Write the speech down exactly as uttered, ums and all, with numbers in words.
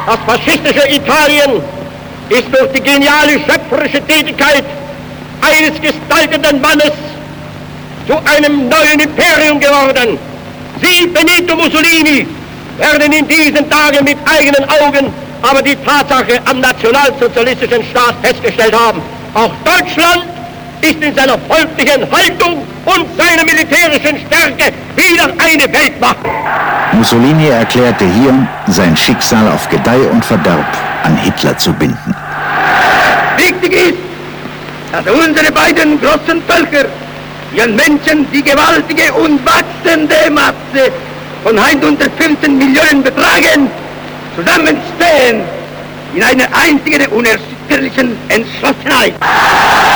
Das faschistische Italien ist durch die geniale schöpferische Tätigkeit eines gestaltenden Mannes zu einem neuen Imperium geworden. Sie, Benito Mussolini, werden in diesen Tagen mit eigenen Augen aber die Tatsache am nationalsozialistischen Staat festgestellt haben. Auch Deutschland ist in seiner folglichen Haltung und seiner militärischen Stärke wieder eine Weltmacht. Mussolini erklärte hier, sein Schicksal auf Gedeih und Verderb an Hitler zu binden. Wichtig ist, dass unsere beiden großen Völker ihren Menschen die gewaltige und wachsende Masse von hundertfünfzehn Millionen betragen, zusammenstehen in einer einzigen unerschütterlichen Entschlossenheit.